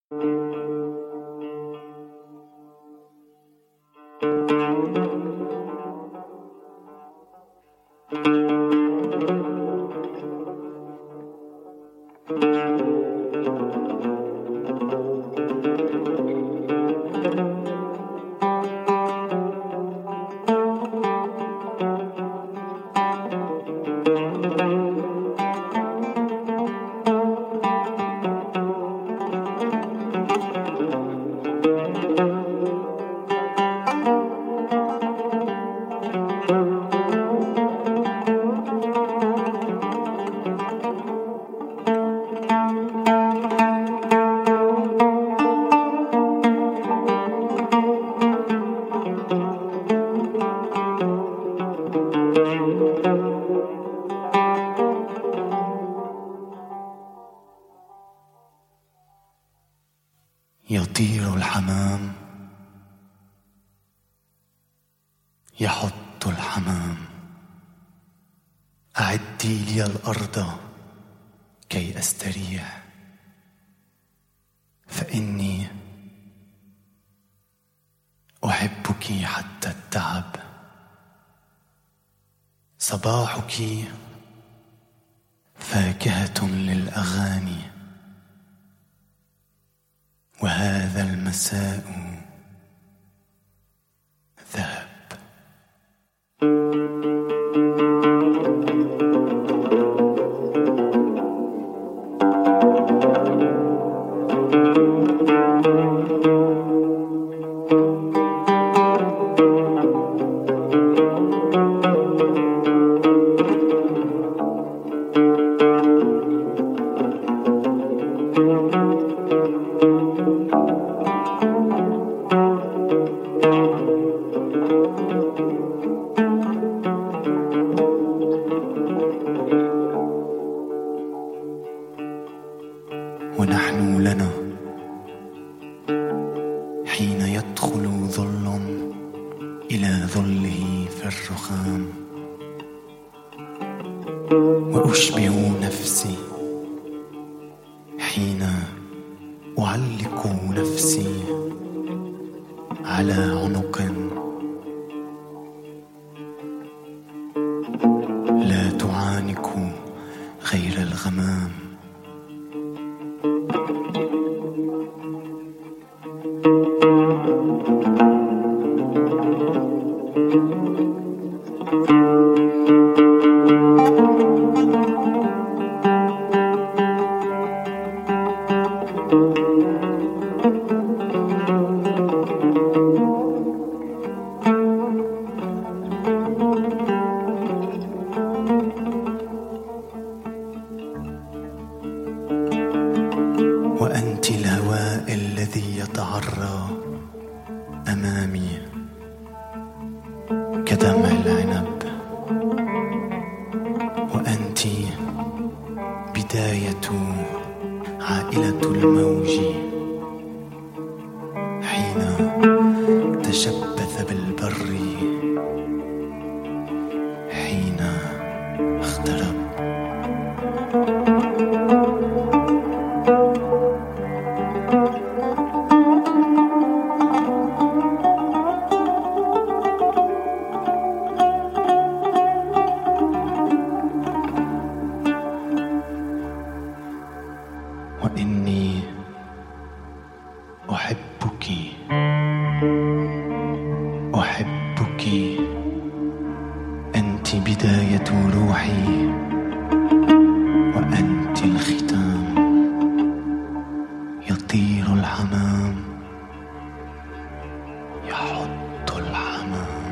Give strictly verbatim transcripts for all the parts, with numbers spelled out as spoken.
يطير الحمام، يحط الحمام. أعدي لي الأرض كي أستريح، فإني أحبك حتى التعب. صباحك فاكهة للأغاني، وهذا المساء ذهب. ونحن لنا حين يدخل ظل إلى ظله في الرخام، وأشبع نفسي حين أعلق نفسي على عنق لا تعانق غير الغمام. وأنت الهواء الذي يتعرى أمامي كدمع العنب، وأنت بداية عائلة الموج حين تشبث بالبر، حين اخترب. وإني أحبك أحبك أنت بداية روحي، وأنت الختام. يطير الحمام، يحط الحمام.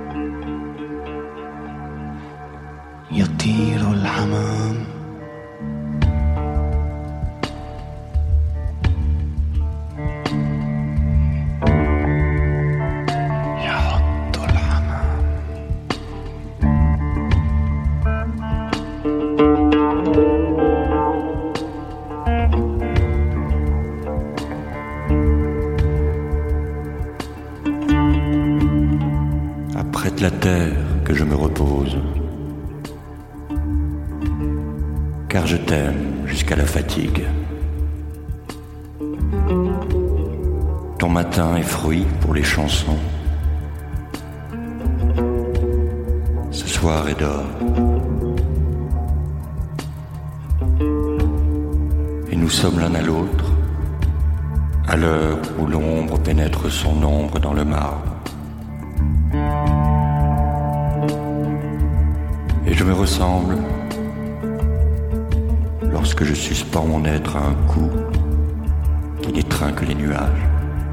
يطير الحمام، Prête la terre que je me repose, car je t'aime jusqu'à la fatigue. ton matin est fruit pour les chansons. Ce soir est d'or. Et nous sommes l'un à l'autre, à l'heure où l'ombre pénètre son ombre dans le marbre. Et je me ressemble lorsque je suspends mon être à un cou qui n'étreint que les nuages.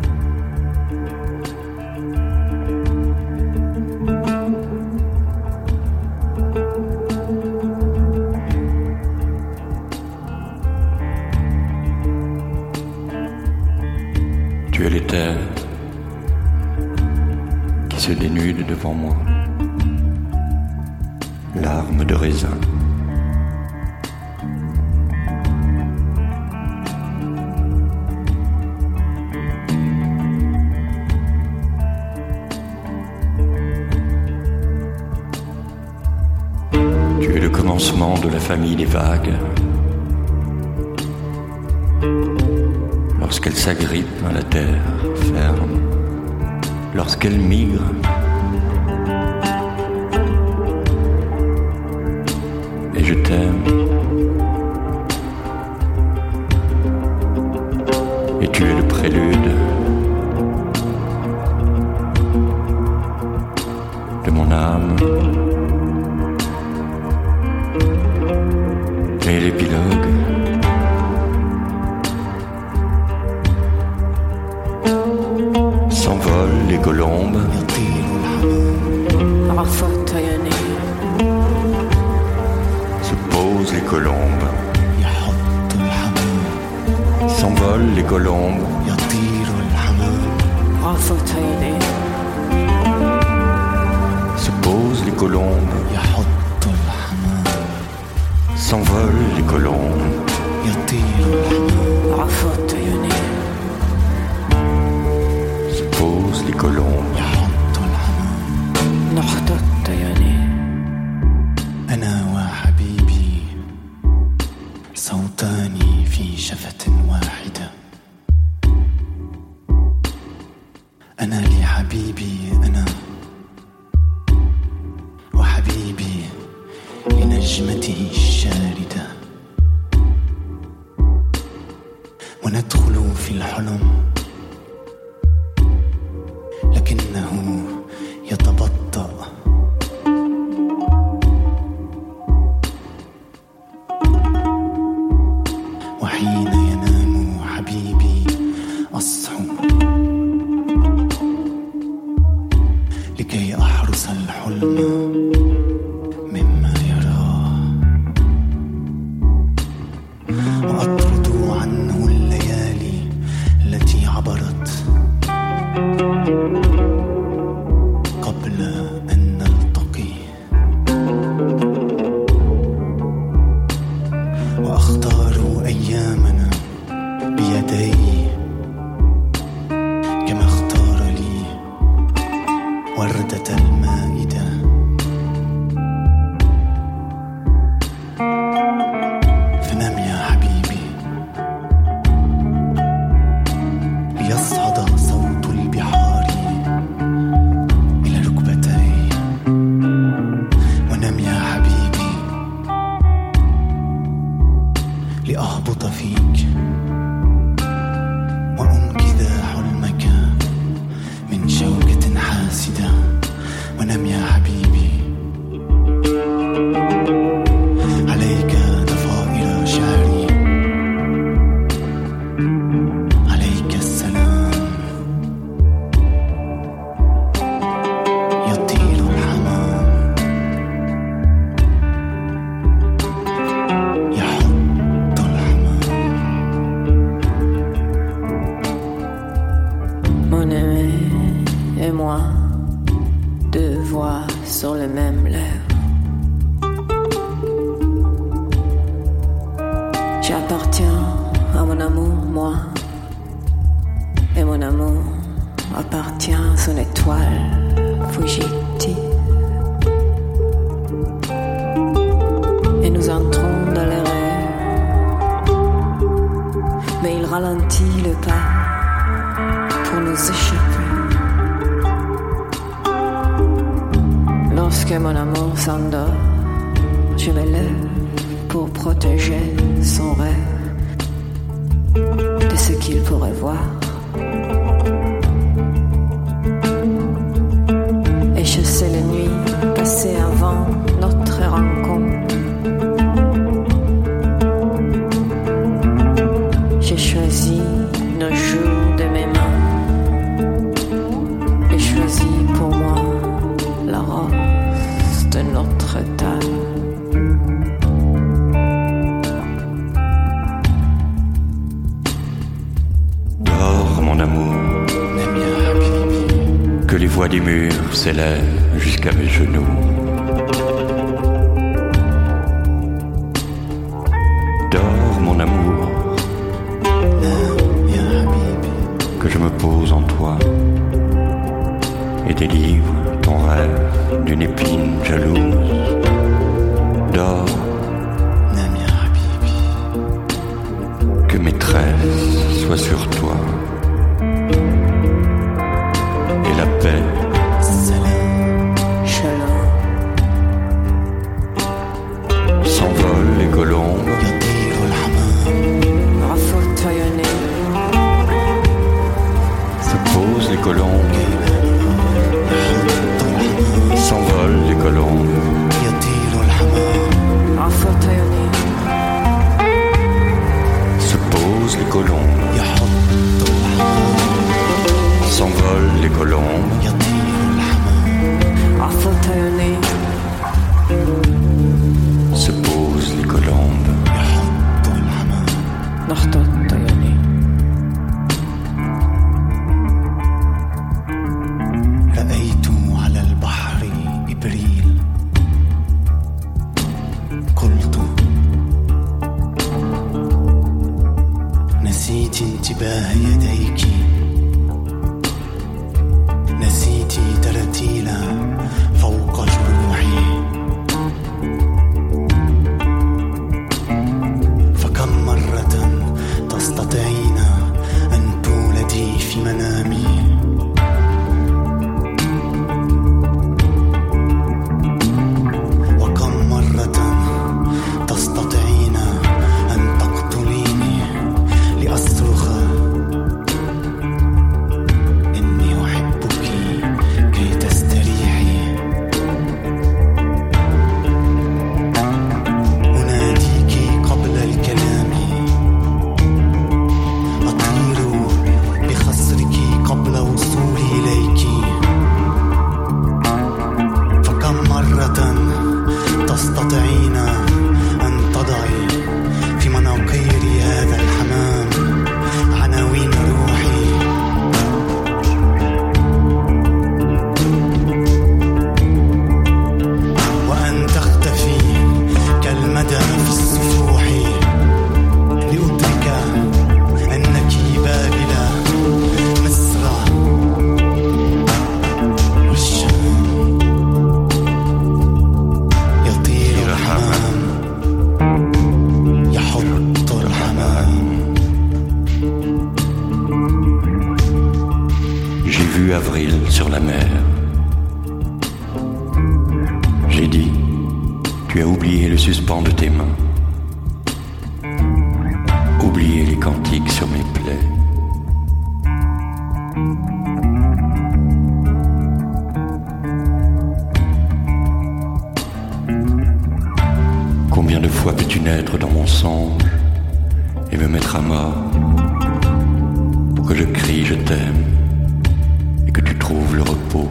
Tu es l'éther qui se dénude devant moi, larmes de raisin. Tu es le commencement de la famille des vagues. Lorsqu'elle s'agrippe à la terre ferme, lorsqu'elle migre, et je t'aime, et tu es le prélude de mon âme, et l'épilogue. S'envolent les colombes. Se posent les colombes. S'envolent les colombes. Se posent les colombes. S'envolent les colombes. Se posent les colombes. أنا وحبيبي صوتان في شفة واحدة. أنا لحبيبي أنا وحبيبي لنجمته الشاردة. وندخل في الحلم لكنه يتبطأ. وحين ينام حبيبي أصحو لكي أحرس الحلم مما يراه. وأطرد عنه الليالي التي عبرت قبل أن نلتقي. وأختار أيامنا بيدي كما اختار لي وردة المائدة. فنم يا حبيبي ليصعد صوت البحار إلى ركبتي. ونم يا حبيبي لأهبط فيك وأنقذ حلمك من شوكة حاسدة. ونم يا حبيبي عليك ضفائر شعري. عليك السلام يطير الحمام يحط الحمام. Mon aimé et moi, deux voix sur les mêmes lèvres. J'appartiens à mon amour, moi, et mon amour appartient à son étoile fugitive. Et nous entrons dans les rêves, mais il ralentit le pas pour nous nous échapper. Lorsque mon amour s'endort, je me lève pour protéger son rêve de ce qu'il pourrait voir. Et chasser les nuits passées avant notre rencontre. J'ai choisi nos jours de mes mains et choisi pour moi la rose de notre table. Dors mon amour, que les voix des murs s'élèvent jusqu'à mes genoux. Dors mon amour, que je me pose en toi et délivre ton rêve d'une épine jalouse. Dors, que mes tresses soient sur toi et la paix. Shalom. S'envolent les colombes, Rafautillonner, se posent les colombes, s'envolent les colombes, Rafautillonner, se posent les colombes, s'envolent les colombes, Rafautillonner, se posent les colombes. Rafautillonner. رأيت على البحر إبريل قلت نسيت انتباه يديك نسيت ترتيلا فوق جروحي فكم مرة تستطيعين أن تولدي في منامي وكم مرة تستطيعين أن تقتليني لأصرخ إني أحبك كي تستريحي أناديك قبل الكلام أطير بخصرك قبل وصولي إليك فكم مرة تستطيعين أن تضعي في مناقير هذا الحمام عناوين روحي وأن تختفي كالمدى في السفوح لأدرك أنك بابل مصر والشام يطير الحمام يحط الحمام. J'ai vu avril sur la mer. J'ai dit, tu as oublié le suspens de tes mains, oublié les cantiques sur mes plaies. Combien de fois peux-tu naître dans mon songe et me mettre à mort pour que je crie je t'aime et que tu trouves le repos.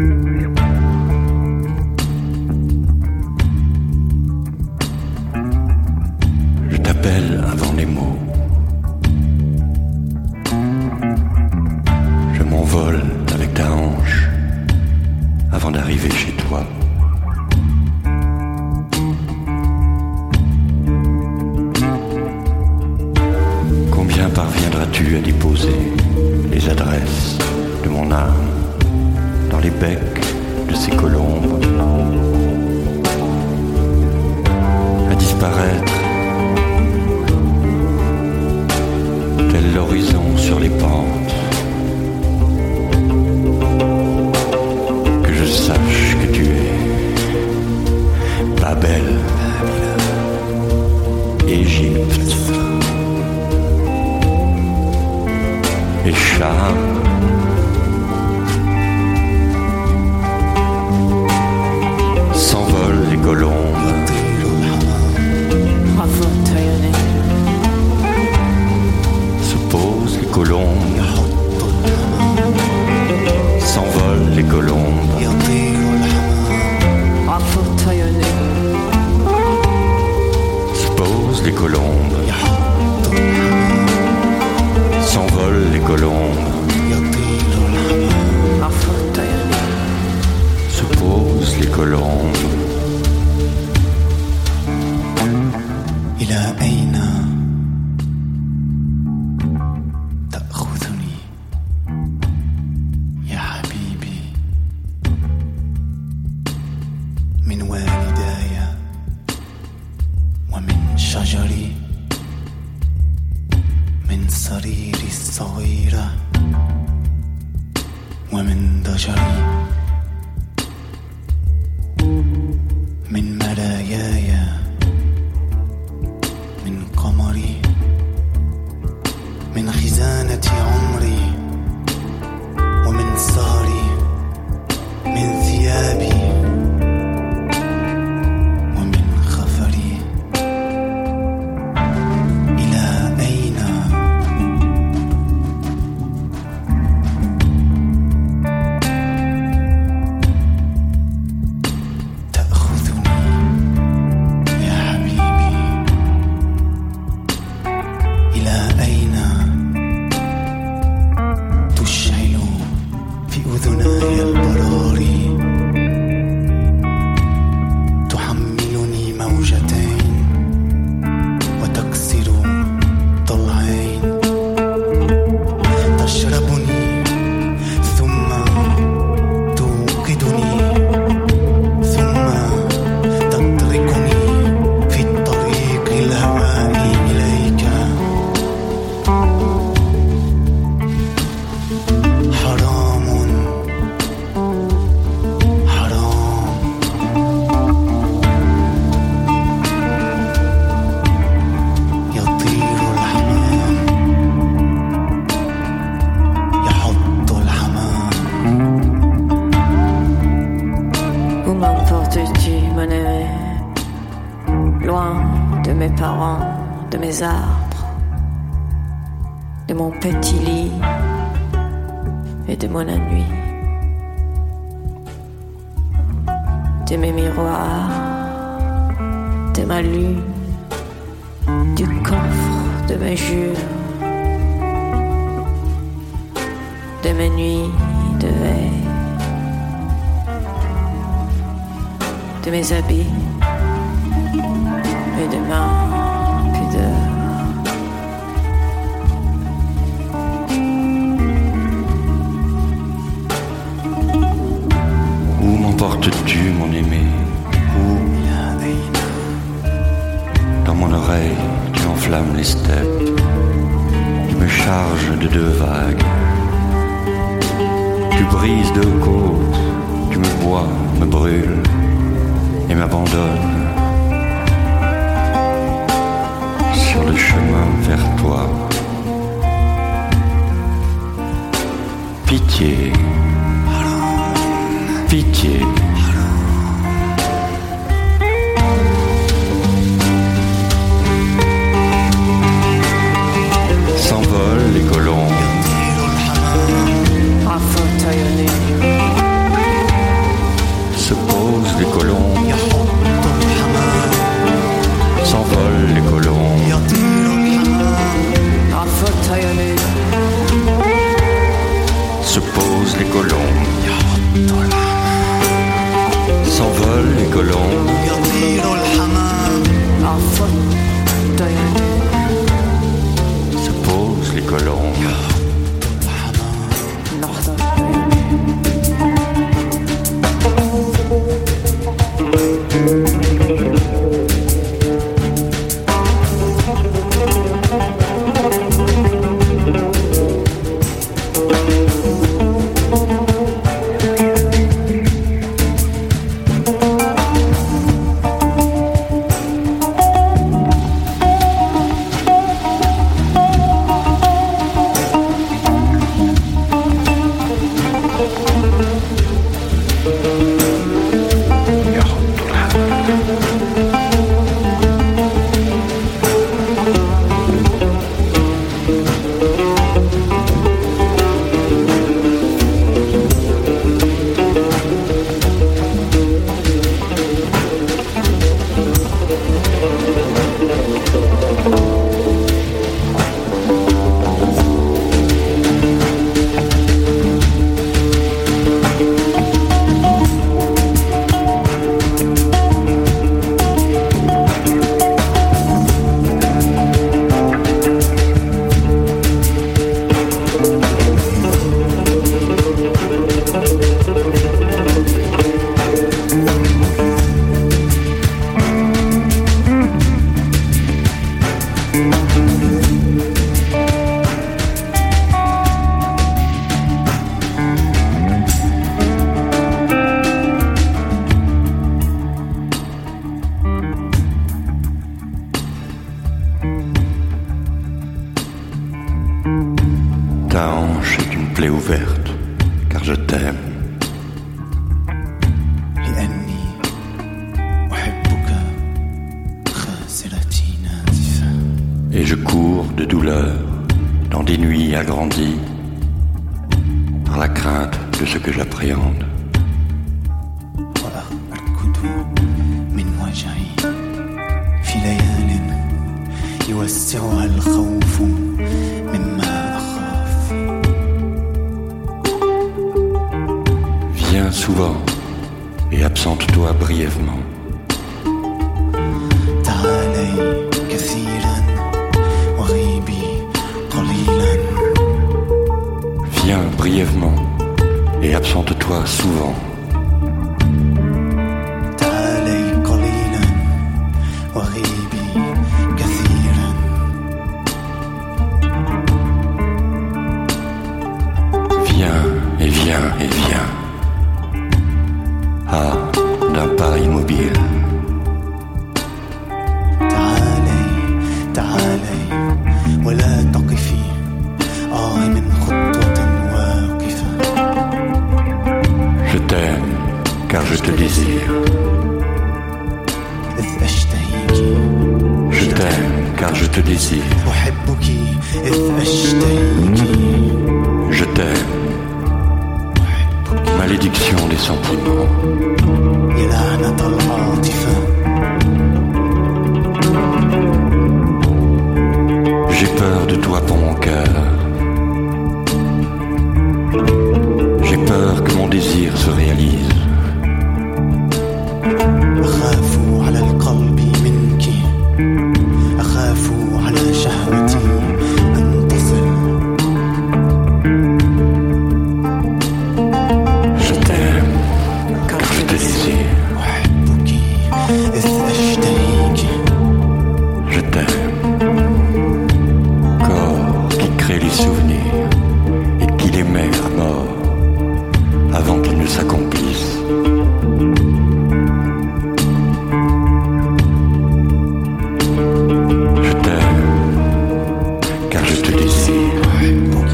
Je t'appelle avant les mots. Je m'envole avec ta hanche avant d'arriver chez toi. Combien parviendras-tu à déposer les adresses de mon âme dans les becs de ces colombes, à disparaître tel l'horizon sur les pentes et charme. S'envolent les colombes, se posent les colombes, s'envolent les colombes, se posent les colombes, s'envolent les colombes, se posent les colombes. إلى أين تأخذني يا حبيبي من والداي ومن شجري من سريري الصغيرة ومن ضجري من مراياي من قمري من خزانة عمري ومن سهري من ثيابي ومن خفري إلى أين تأخذني يا حبيبي إلى أين تشعل في أذناي البراري تحملني موجتين وتكسر ضلعين تشربني ثم توقدني ثم تتركني في الطريق الهوائي إليك حرام حرام يطير الحمام يحط الحمام Où m'emportes-tu, mon aimé? Loin de mes parents, de mes arbres, de mon petit lit et de mon ennui, de mes miroirs, de ma lune, du coffre de mes jures, de mes nuits de veille, de mes habits et de ma pudeur. Où m'emportes-tu, mon aimé? Où? Dans mon oreille, tu enflammes les steppes, tu me charges de deux vagues, tu brises deux côtes, tu me bois, me brûles et m'abandonnes sur le chemin vers toi. Pitié, pitié. S'envolent les colombes, se posent les colombes, s'envolent les colombes, se posent les colombes, hanche est une plaie ouverte, car je t'aime. لأني أحبك خاسرتي نازفة. Et je cours de douleur dans des nuits agrandies par la crainte de ce que j'appréhende. وأركض من وجعي في ليال يوسعها الخوف مما أخاف. Viens souvent et absente-toi brièvement. تعالي كثيرا وغيبي قليلا. Viens brièvement et absente-toi souvent. تعالي قليلا وغيبي كثيرا. Viens et viens et viens. Ah, d'un pas immobile. تعالي تعالي ولا تقفي آه من خطوة واقفة. Je t'aime car je te désire. إذ أشتهيك. Je t'aime car je te désire. أحبك إذ أشتهيك. Je t'aime. Malédiction des sentiments. يا لعنة العاطفة. J'ai peur de toi pour mon cœur. J'ai peur que mon désir se réalise. أخاف على القلب منك. أخاف على شهوتي أن تصل. Je t'aime car je te désire. أحبك إذ أشتهيك. Je t'aime. Corps qui crée les souvenirs et qui les met à mort avant qu'ils ne s'accomplissent. Je t'aime car je te désire. أحبك.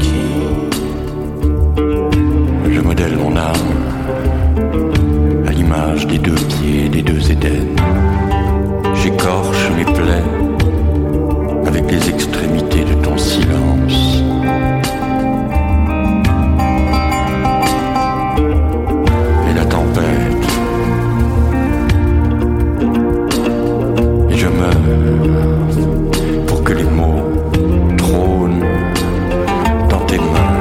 Je modèle mon âme à l'image des deux pieds des deux Édens. J'écorche mes plaies avec les extrémités de ton silence. Et la tempête. Et je meurs pour que les mots trônent dans tes mains.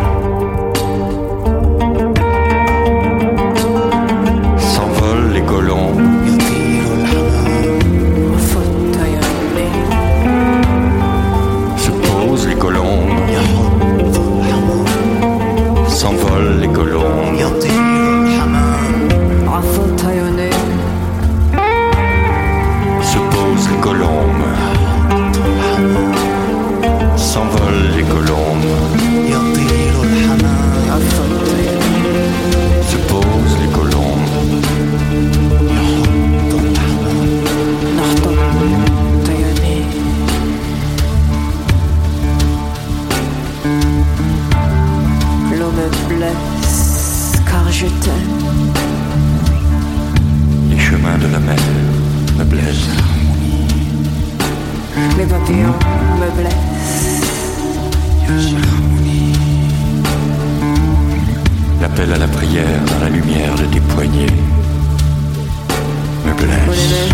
S'envolent les colombes. يطير الحمام. رفضت يومي. Se posent les colombes. يحط الحمام. S'envolent les colombes. يطير الحمام. عفوت عيوني. Se posent les colombes. S'envolent les colombes. يطير الحمام. عفوت عيوني. Se posent les colombes. يحط الحمام. نحطت عيوني. L'eau me blesse car je t'aime. Les chemins de la mer me blessent. Les papillons me blessent. L'appel à la prière dans la lumière de tes poignets me Mon blesse. aimé,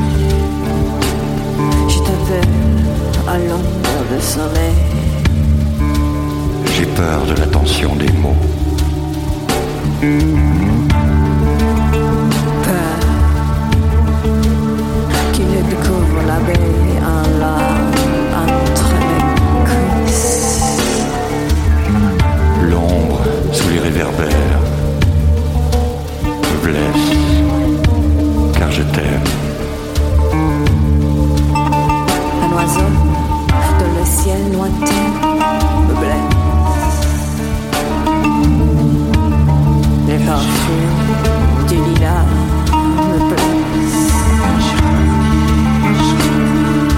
je t'appelle à l'ombre de sommeil. J'ai peur de la tension des mots. Peur qu'il découvre la baie en larmes entre mes cuisses. L'ombre sous les réverbères me blesse, car je t'aime. Un oiseau dans le ciel lointain me blesse. Les parfums du lilas me blessent.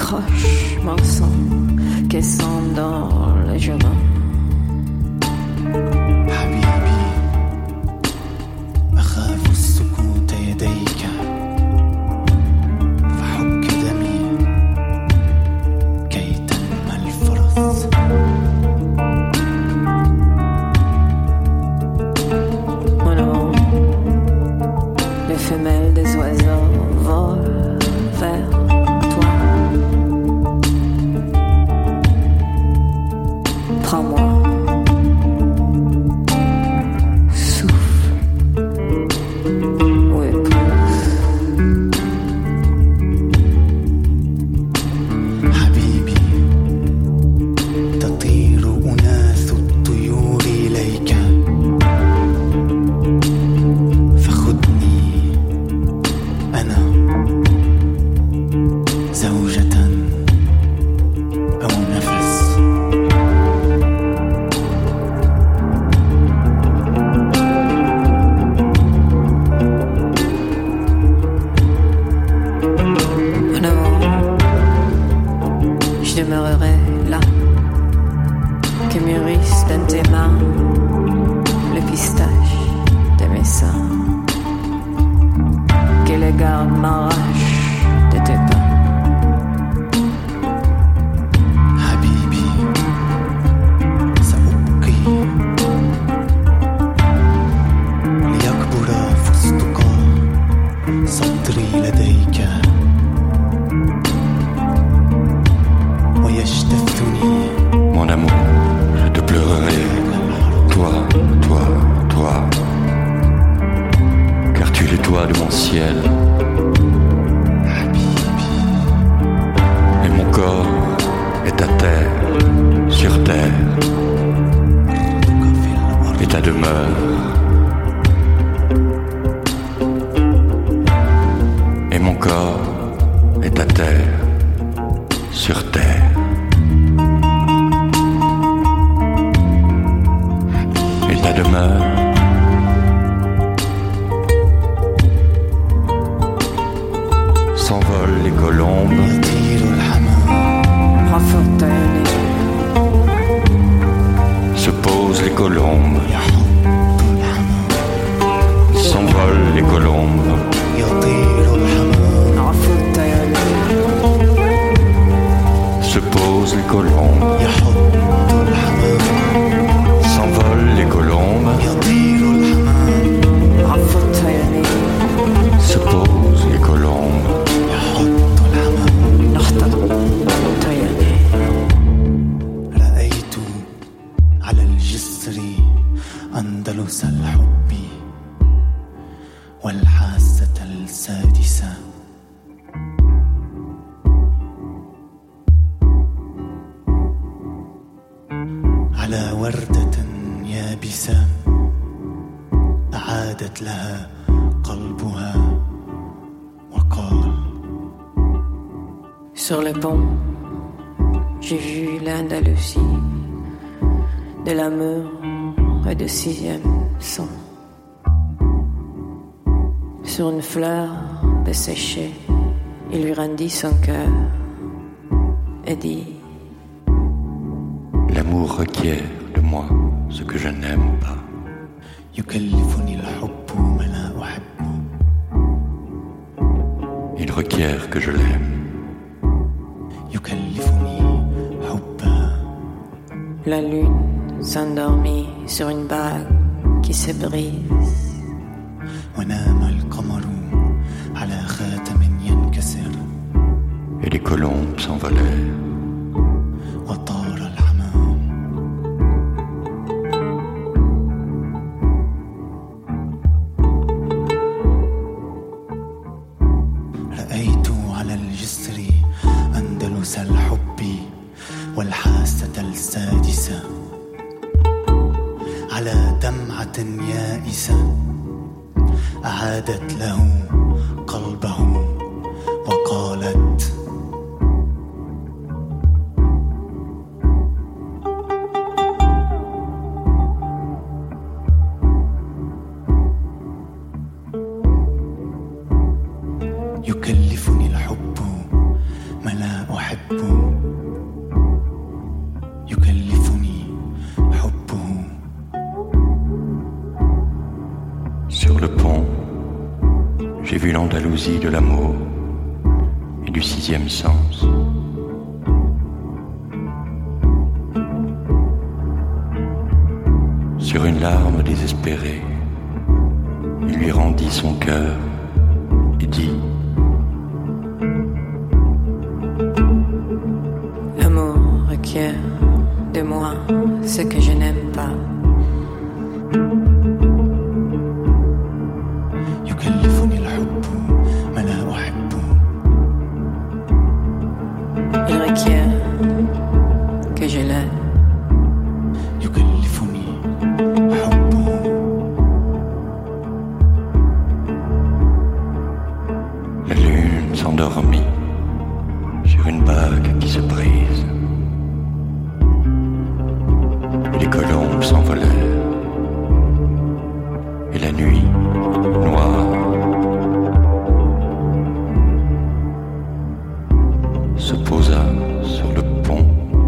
croche mon sang qui sent dans les jardins. حبيبي أخاف السكوت يديك فحك دمي كي تنمى الفرص. Mon amour, les femelles des oiseaux volent vers toi. Prends-moi, souffle ou épouse. حبيبي تطير أناث الطيور إليك فخذني أنا زوجة أو نفس. Mon amour, je demeurerai là, que mûrissent dans tes mains le pistache de mes seins, que les gardes m'arrachent de tes pas. حبيبي سأبقي ليكبر فستق صدري لديك ويجتثني. Mon amour, je te pleurerai, toi, toi, toi, car tu es le toit de mon ciel, حبيبي et mon corps est à terre, sur terre, أرضك في الأرض et ta demeure, et mon corps est à terre, sur terre, et ta demeure. S'envolent les colombes, يطير الحمام Raffaele, se posent les colombes, يحط الحمام s'envolent les colombes, يطير الحمام Raffaele, se posent les colombes, يحط الحمام s'envolent les colombes, يطير الحمام Raffaele, se posent les colombes. يحط الحمام. نحتض طيرني. رأيت على الجسر أندلس الحب والحاسة السادسة على وردة يابسة أعادت لها قلبها وقال Sur le pont, j'ai vu l'Andalousie de l'amour et de sixième son. Sur une fleur desséchée, il lui rendit son cœur et dit L'amour requiert de moi ce que je n'aime pas. يكلفني الحب ما لا أحبه. Il requiert que je l'aime. يكلفني حبا. La lune s'endormit sur une bague qui se brise. ونام القمر على خاتم ينكسر. Et les colombes s'envolèrent. وطار الحمام. رأيت على الجسر أندلس الحب والحاسة السادسة على دمعة يائسة أعادت له قلبه وقالت يكلفني الحب ما لا أحب. j'ai vu l'Andalousie de l'amour et du sixième sens. Sur une larme désespérée, il lui rendit son cœur et dit: l'amour requiert de moi ce que je n'aime pas. يكلفني الحب ما لا أحب. Il requiert que je l'aime. يكلفني حبه. La lune s'endormit sur une bague qui se brise. Les colombes s'envolèrent et la nuit noire se posa sur le pont.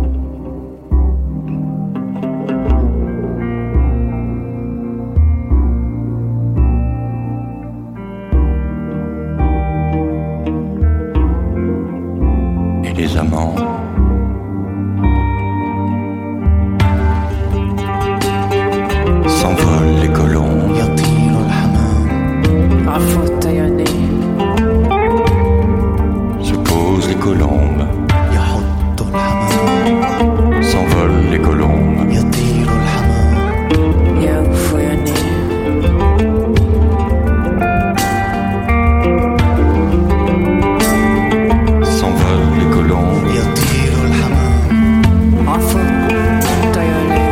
Et les amants s'envolent, les colombes يطير الحمام. عفو الطيران. se posent, les colombes يحط الحمام. s'envolent, les colombes يطير الحمام. يعفو يعني. s'envolent, les colombes يطير الحمام. عفو الطيران.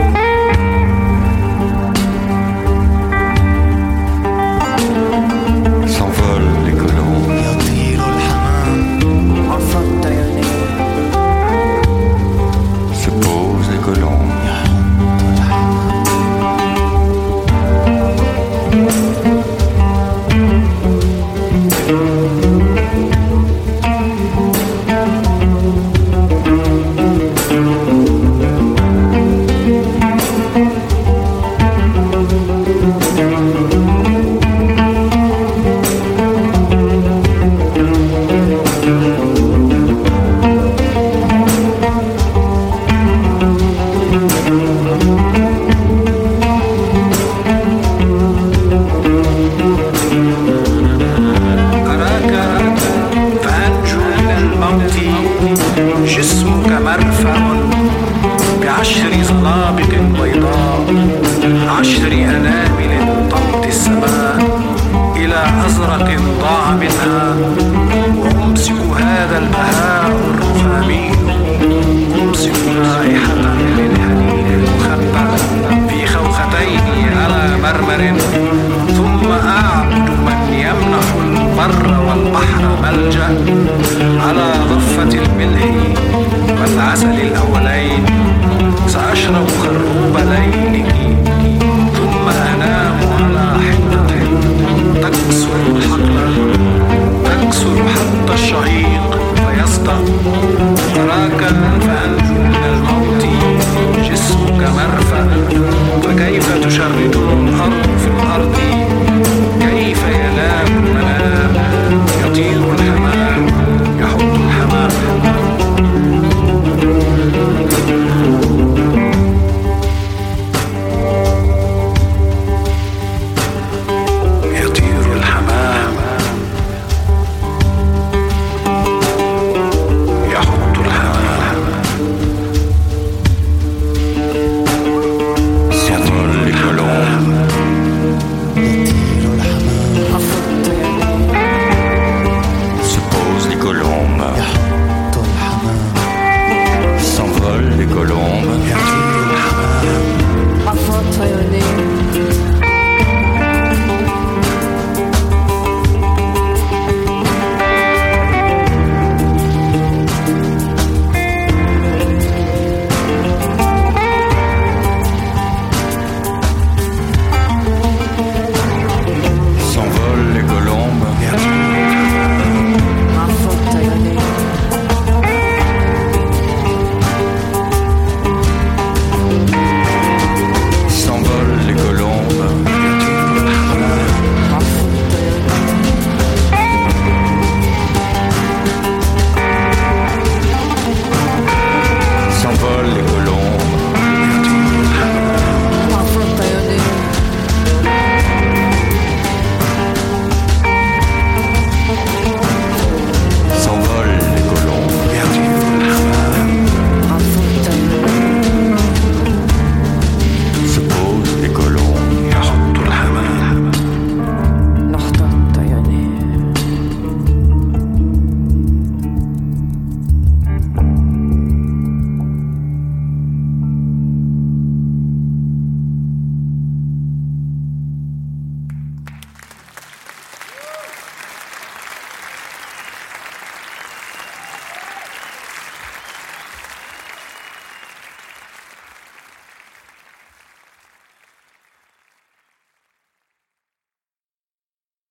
s'envolent, les colombes يطير الحمام. عفو الطيران. se posent, les colombes يحط الحمام. أراك فأنجو من الموت جسمك مرفع بعشر صنابق بيضاء، عشر أنامل طمت السماء إلى أزرق ضاع منها، وأمسك هذا البهاء